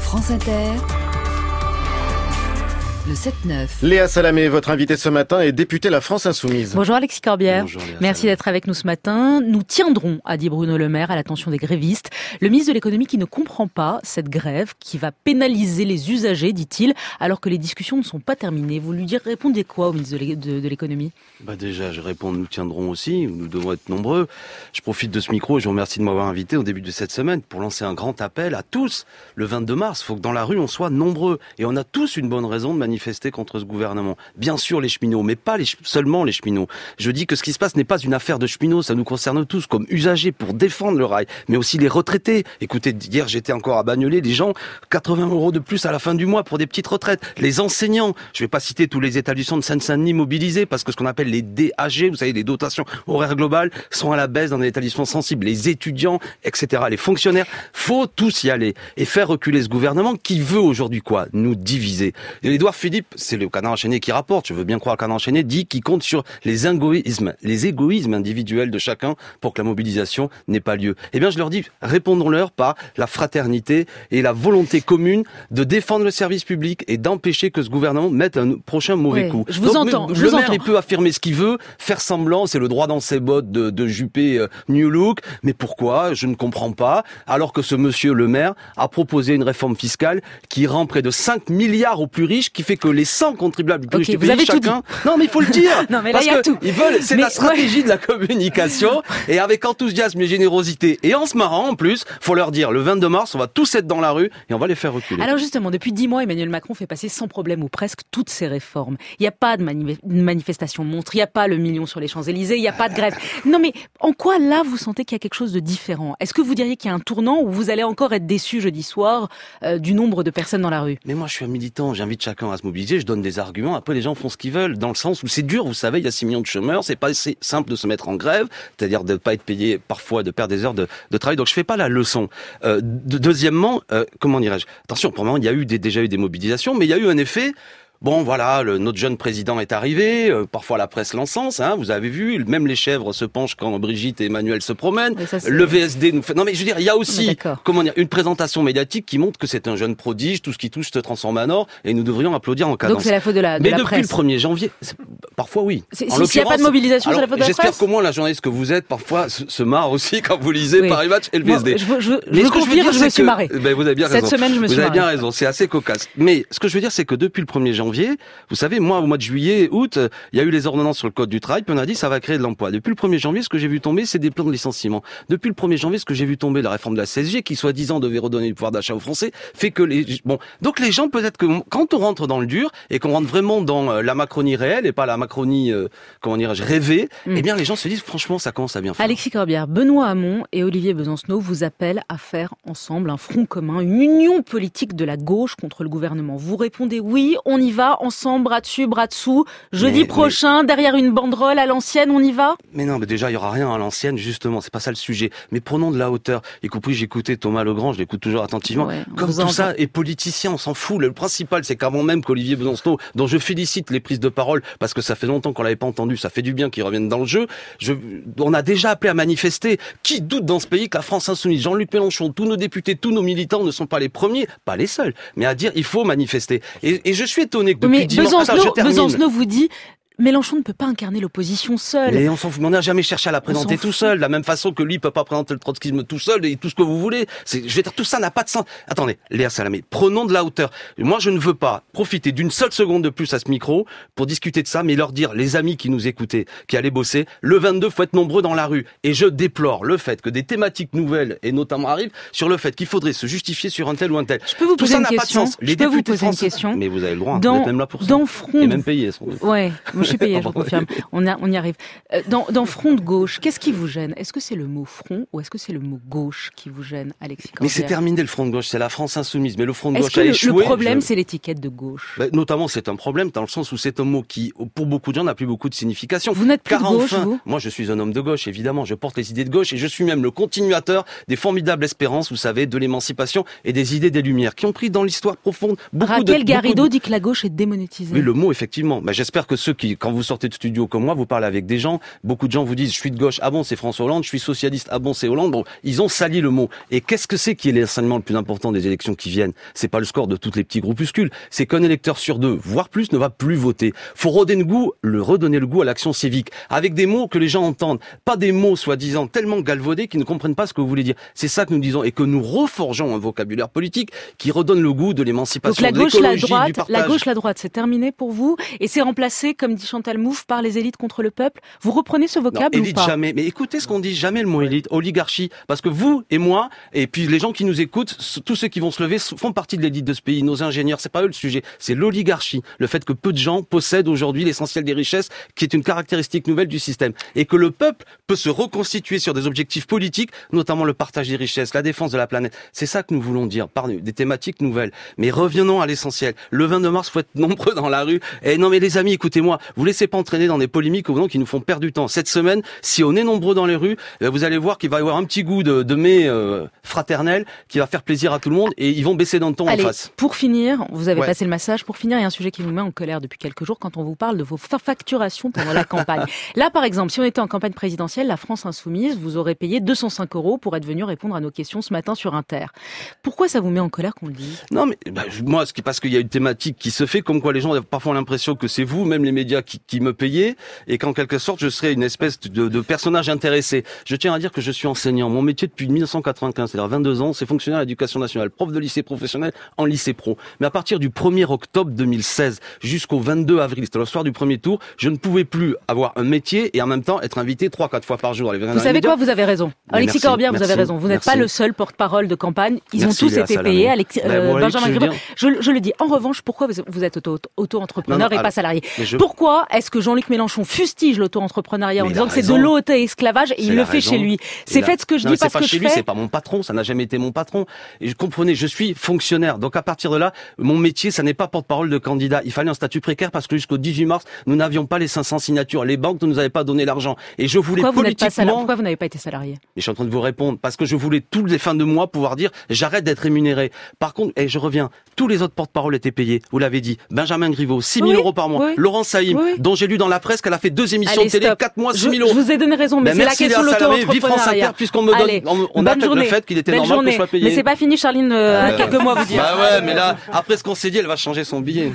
France Inter, le 7-9. Léa Salamé, votre invitée ce matin, est députée La France Insoumise. Bonjour Alexis Corbière. Bonjour Léa Merci Salamé. d'être avec nous ce matin. Nous tiendrons, a dit Bruno Le Maire, à l'attention des grévistes. Le ministre de l'économie qui ne comprend pas cette grève, qui va pénaliser les usagers, dit-il, alors que les discussions ne sont pas terminées. Vous lui répondez quoi au ministre de l'économie ? Déjà, je réponds, nous tiendrons aussi, nous devons être nombreux. Je profite de ce micro et je vous remercie de m'avoir invité au début de cette semaine pour lancer un grand appel à tous. Le 22 mars, il faut que dans la rue, on soit nombreux. Et on a tous une bonne raison de manifester contre ce gouvernement. Bien sûr, les cheminots, mais pas seulement les cheminots. Je dis que ce qui se passe n'est pas une affaire de cheminots, ça nous concerne tous comme usagers pour défendre le rail, mais aussi les retraités. Écoutez, hier, j'étais encore à Bagnolet, les gens, 80 € de plus à la fin du mois pour des petites retraites. Les enseignants, je vais pas citer tous les établissements de Seine-Saint-Denis mobilisés parce que ce qu'on appelle les DAG, vous savez, les dotations horaires globales, sont à la baisse dans des établissements sensibles. Les étudiants, etc., les fonctionnaires, faut tous y aller et faire reculer ce gouvernement qui veut aujourd'hui quoi ? Nous diviser. Et Édouard Philippe, c'est le Canard enchaîné qui rapporte, je veux bien croire le Canard enchaîné, dit qu'il compte sur les égoïsmes individuels de chacun pour que la mobilisation n'ait pas lieu. Eh bien, je leur dis, répondons-leur par la fraternité et la volonté commune de défendre le service public et d'empêcher que ce gouvernement mette un prochain mauvais coup. Je vous entends. Le maire, il peut affirmer ce qu'il veut, faire semblant, c'est le droit dans ses bottes de Juppé New Look, mais pourquoi ? Je ne comprends pas. Alors que ce monsieur le maire a proposé une réforme fiscale qui rend près de 5 milliards aux plus riches, qui fait que les 100 contribuables les plus riches du pays, chacun... Non, mais il faut le dire. Non, mais là, il y a tout. Ils veulent, c'est la stratégie de la communication, et avec enthousiasme et générosité, et en se marrant en plus, faut leur dire, le 22 mars, on va tous être dans la rue, et on va les faire reculer. Alors justement, depuis 10 mois, Emmanuel Macron fait passer sans problème ou presque toutes ses réformes. Il n'y a pas de manifestation montre, il n'y a pas le million sur les Champs-Élysées, il n'y a pas de grève. Non mais, en quoi là, vous sentez qu'il y a quelque chose de différent ? Est-ce que vous diriez qu'il y a un tournant où vous allez encore être déçu jeudi soir du nombre de personnes dans la rue ? Mais moi, je suis un militant, j'invite chacun à se mobiliser, je donne des arguments, après les gens font ce qu'ils veulent, dans le sens où c'est dur, vous savez, il y a 6 millions de chômeurs, c'est pas assez simple de se mettre en grève, c'est-à-dire de ne pas être payé parfois, de perdre des heures de travail, donc je fais pas la leçon. Deuxièmement, comment dirais-je ? Attention, pour le moment, il y a déjà eu des mobilisations, mais il y a eu un effet... Bon, voilà, notre jeune président est arrivé, parfois la presse l'encense, vous avez vu, même les chèvres se penchent quand Brigitte et Emmanuel se promènent, le VSD nous fait... Non mais je veux dire, il y a aussi une présentation médiatique qui montre que c'est un jeune prodige, tout ce qui touche se transforme en or, et nous devrions applaudir en cadence. Donc c'est la faute de la mais presse. Depuis le 1er janvier, parfois oui. S'il n'y a pas de mobilisation, c'est la faute de la presse. J'espère qu'au moins la journaliste que vous êtes, parfois, se marre aussi quand vous lisez Paris Match et le VSD. Je confirme, je me suis marré. Vous avez bien raison. Cette semaine, je me suis marré. Vous avez bien raison, c'est assez cocasse. Mais ce que je veux dire, c'est que depuis le 1er janvier, vous savez, moi, au mois de juillet, août, il y a eu les ordonnances sur le code du travail, puis on a dit ça va créer de l'emploi. Depuis le 1er janvier, ce que j'ai vu tomber, c'est des plans de licenciement. Depuis le 1er janvier, ce que j'ai vu tomber, la réforme de la CSG, qui soi-disant devait redonner du pouvoir d'achat aux Français, fait que donc les gens, peut-être que quand on rentre dans le dur, et qu'on rentre vraiment dans la Macronie réelle, et pas la Macronie, rêvée, eh bien, les gens se disent, franchement, ça commence à bien faire. Alexis Corbière, Benoît Hamon et Olivier Besancenot vous appellent à faire ensemble un front commun, une union politique de la gauche contre le gouvernement. Vous répondez oui, on y va, ensemble, bras dessus, bras dessous, jeudi prochain, derrière une banderole à l'ancienne, on y va ? Mais non, mais déjà, il y aura rien à l'ancienne, justement, c'est pas ça le sujet. Mais prenons de la hauteur. Y compris, j'écoutais Thomas Legrand, je l'écoute toujours attentivement. Ouais, comme tout ça est politicien, on s'en fout. Le principal, c'est qu'avant même qu'Olivier Besancenot, dont je félicite les prises de parole, parce que ça fait longtemps qu'on l'avait pas entendu, ça fait du bien qu'il revienne dans le jeu, on a déjà appelé à manifester. Qui doute dans ce pays que la France insoumise, Jean-Luc Mélenchon, tous nos députés, tous nos militants ne sont pas les premiers, pas les seuls, mais à dire, il faut manifester. Et je suis étonné que depuis dimanche... Besancenot vous dit Mélenchon ne peut pas incarner l'opposition seul. Mais on s'en fout, on n'a jamais cherché à la présenter tout seul, de la même façon que lui peut pas présenter le trotskisme tout seul et tout ce que vous voulez. Je vais dire, tout ça n'a pas de sens. Attendez, Léa Salamé, prenons de la hauteur. Moi, je ne veux pas profiter d'une seule seconde de plus à ce micro pour discuter de ça, mais leur dire, les amis qui nous écoutaient, qui allaient bosser, le 22, faut être nombreux dans la rue. Et je déplore le fait que des thématiques nouvelles, et notamment arrivent, sur le fait qu'il faudrait se justifier sur un tel ou un tel. Je peux vous poser une question. Les députés français, mais vous avez le droit, vous êtes même là pour ça. Et même payé, sans doute. Ouais, moi je suis payé, je vous confirme. On y arrive. Dans front de gauche, qu'est-ce qui vous gêne ? Est-ce que c'est le mot front ou est-ce que c'est le mot gauche qui vous gêne, Alexis Corbière ? Mais c'est terminé le front de gauche, c'est la France insoumise. Mais le front de gauche a échoué. Le problème, c'est c'est l'étiquette de gauche. Notamment, c'est un problème dans le sens où c'est un mot qui, pour beaucoup de gens, n'a plus beaucoup de signification. Vous n'êtes plus de gauche, vous ? Moi, je suis un homme de gauche, évidemment. Je porte les idées de gauche et je suis même le continuateur des formidables espérances, vous savez, de l'émancipation et des idées des Lumières qui ont pris dans l'histoire profonde beaucoup Raquel Garrido dit que la gauche est démonétisée. Oui, le mot, effectivement. J'espère que ceux qui puis quand vous sortez de studio comme moi, vous parlez avec des gens, beaucoup de gens vous disent je suis de gauche, ah bon c'est François Hollande, je suis socialiste, ah bon c'est Hollande. Bon, ils ont sali le mot. Et qu'est-ce que c'est qui est l'enseignement le plus important des élections qui viennent? C'est pas le score de tous les petits groupuscules, c'est qu'un électeur sur 2, voire plus, ne va plus voter. Faut redonner le goût à l'action civique, avec des mots que les gens entendent, pas des mots soi-disant tellement galvaudés qu'ils ne comprennent pas ce que vous voulez dire. C'est ça que nous disons, et que nous reforgeons un vocabulaire politique qui redonne le goût de l'émancipation, donc, de l'écologie, du partage. La gauche, la droite, c'est terminé pour vous, et c'est remplacé, comme dit Chantal Mouffe, par les élites contre le peuple. Vous reprenez ce vocable non, ou élite pas? Jamais. Mais écoutez ce qu'on dit, jamais le mot élite, oligarchie, parce que vous et moi, et puis les gens qui nous écoutent, tous ceux qui vont se lever font partie de l'élite de ce pays. Nos ingénieurs, c'est pas eux le sujet, c'est l'oligarchie, le fait que peu de gens possèdent aujourd'hui l'essentiel des richesses, qui est une caractéristique nouvelle du système, et que le peuple peut se reconstituer sur des objectifs politiques, notamment le partage des richesses, la défense de la planète. C'est ça que nous voulons dire, par des thématiques nouvelles. Mais revenons à l'essentiel. Le 22 mars, faut être nombreux dans la rue. Et non, mais les amis, écoutez-moi, vous laissez pas entraîner dans des polémiques au nom qui nous font perdre du temps. Cette semaine, si on est nombreux dans les rues, vous allez voir qu'il va y avoir un petit goût de mai fraternel qui va faire plaisir à tout le monde, et ils vont baisser dans le ton en face. Pour finir, vous avez passé le massage. Pour finir, il y a un sujet qui nous met en colère depuis quelques jours quand on vous parle de vos facturations pendant la campagne. Là, par exemple, si on était en campagne présidentielle, la France Insoumise vous aurait payé 205 € pour être venu répondre à nos questions ce matin sur Inter. Pourquoi ça vous met en colère qu'on le dise? Non, mais moi, parce qu'il y a une thématique qui se fait, comme quoi les gens ont parfois l'impression que c'est vous, même les médias, qui me payez, et qu'en quelque sorte, je serais une espèce de personnage intéressé. Je tiens à dire que je suis enseignant. Mon métier depuis 1995, c'est-à-dire 22 ans, c'est fonctionnaire à l'éducation nationale, prof de lycée professionnel en lycée pro. Mais à partir du 1er octobre 2016 jusqu'au 22 avril, c'était le soir du premier tour, je ne pouvais plus avoir un métier et en même temps être invité 3-4 fois par jour. Vous savez quoi? Vous avez raison. Alexis Corbière, vous avez raison. Vous n'êtes pas le seul porte-parole de campagne. Ils ont tous été payés. Benjamin Griveaux, je le dis. En revanche, pourquoi vous êtes auto-entrepreneur et pas salarié? Pourquoi est-ce que Jean-Luc Mélenchon fustige l'auto-entrepreneuriat en disant que c'est de l'auto-esclavage et il le fait chez lui? C'est fait ce que je dis parce que je fais. C'est pas mon patron, ça n'a jamais été mon patron. Et comprenez, je suis fonctionnaire. Donc à partir de là, mon métier, ça n'est pas porte-parole de candidat. Il fallait un statut précaire parce que jusqu'au 18 mars, nous n'avions pas les 500 signatures. Les banques ne nous avaient pas donné l'argent. Et je voulais Pourquoi vous n'avez pas été salarié? Je suis en train de vous répondre. Parce que je voulais tous les fins de mois pouvoir dire j'arrête d'être rémunéré. Par contre, et je reviens, tous les autres porte-parole étaient payés. Vous l'avez dit. Benjamin Griveaux, 6 000 € par mois. Oui. Laurent Saïm, dont j'ai lu dans la presse qu'elle a fait 2 émissions de télé, 4 mois, 6 000 €. Je vous ai donné raison, mais c'est la question de l'auto-entrepreneuriat. Vive France Inter, puisqu'on me donne, on accepte le fait qu'il était normal que je sois payé. Mais c'est pas fini, Charline, à quelques mois vous dire. Bah ouais, mais là, après ce qu'on s'est dit, elle va changer son billet.